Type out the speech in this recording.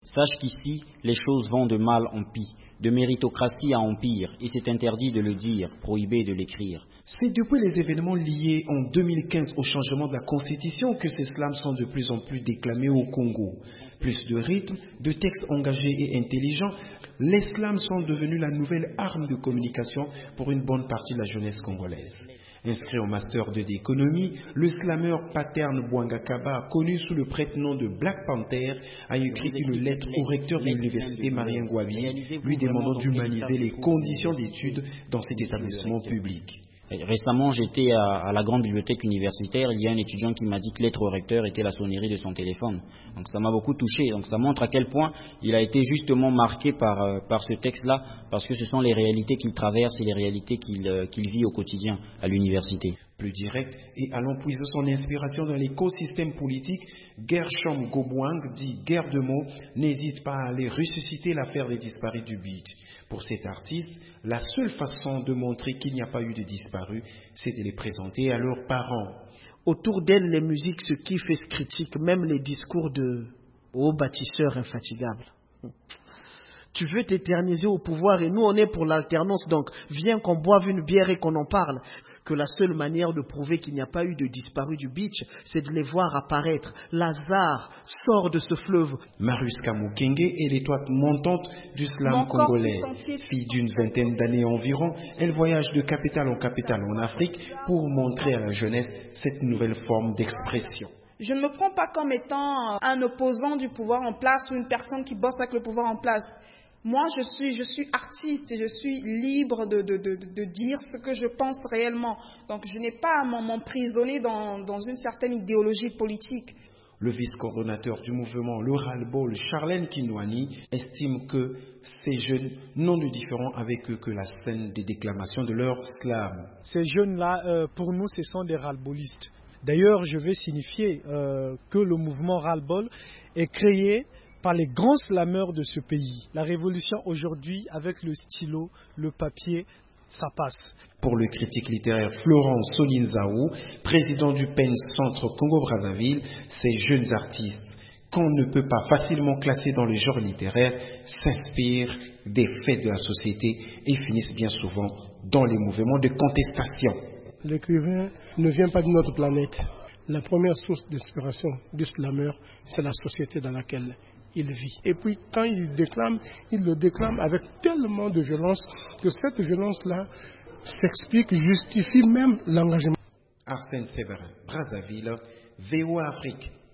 Sache qu'ici, les choses vont de mal en pis, de méritocratie à empire, et c'est interdit de le dire, prohibé de l'écrire. C'est depuis les événements liés en 2015 au changement de la Constitution que ces slams sont de plus en plus déclamés au Congo. Plus de rythme, de textes engagés et intelligents, les slams sont devenus la nouvelle arme de communication pour une bonne partie de la jeunesse congolaise. Inscrit au Master 2 d'économie, le slammer Paterne Bouangakaba, connu sous le prénom de Black Panther, a écrit une lettre au recteur de l'université Marien Ngouabi, lui demandant d'humaniser les conditions d'études dans cet établissement public. Récemment, j'étais à la grande bibliothèque universitaire. Il y a un étudiant qui m'a dit que l'être au recteur était la sonnerie de son téléphone. Donc ça m'a beaucoup touché. Donc ça montre à quel point il a été justement marqué par ce texte-là, parce que ce sont les réalités qu'il traverse et les réalités qu'il vit au quotidien à l'université. Plus direct et allant puiser son inspiration dans l'écosystème politique, Gershom Gobwang, dit Guerre de mots, n'hésite pas à aller ressusciter l'affaire des disparus du beat. Pour cet artiste, la seule façon de montrer qu'il n'y a pas eu de disparus, c'est de les présenter à leurs parents. Autour d'elle, les musiques se kiffent et se critiquent, même les discours de hauts bâtisseurs infatigables. Tu veux t'éterniser au pouvoir et nous on est pour l'alternance, donc viens qu'on boive une bière et qu'on en parle. Que la seule manière de prouver qu'il n'y a pas eu de disparus du beach, c'est de les voir apparaître. Lazare sort de ce fleuve. Mariuska Mukenge est l'étoile montante du slam congolais. Fille d'une vingtaine d'années environ, elle voyage de capitale en capitale en Afrique pour montrer à la jeunesse cette nouvelle forme d'expression. Je ne me prends pas comme étant un opposant du pouvoir en place ou une personne qui bosse avec le pouvoir en place. Moi, je suis artiste et je suis libre de dire ce que je pense réellement. Donc, je n'ai pas à m'emprisonner dans une certaine idéologie politique. Le vice-coordonnateur du mouvement Le Ras-le-Bol, Charlène Kinwani, estime que ces jeunes n'ont de différent avec eux que la scène des déclamations de leur slam. Ces jeunes-là, pour nous, ce sont des ras-le-bolistes. D'ailleurs, je vais signifier que le mouvement ras-le-bol est créé par les grands slameurs de ce pays. La révolution aujourd'hui, avec le stylo, le papier, ça passe. Pour le critique littéraire Florent Solinzaou, président du PEN Centre Congo-Brazzaville, ces jeunes artistes, qu'on ne peut pas facilement classer dans le genre littéraire, s'inspirent des faits de la société et finissent bien souvent dans les mouvements de contestation. L'écrivain ne vient pas de notre planète. La première source d'inspiration du slammer, c'est la société dans laquelle il vit. Et puis quand il le déclame avec tellement de violence que cette violence-là s'explique, justifie même l'engagement. Arsène Séverin, Brazzaville, VOA Afrique.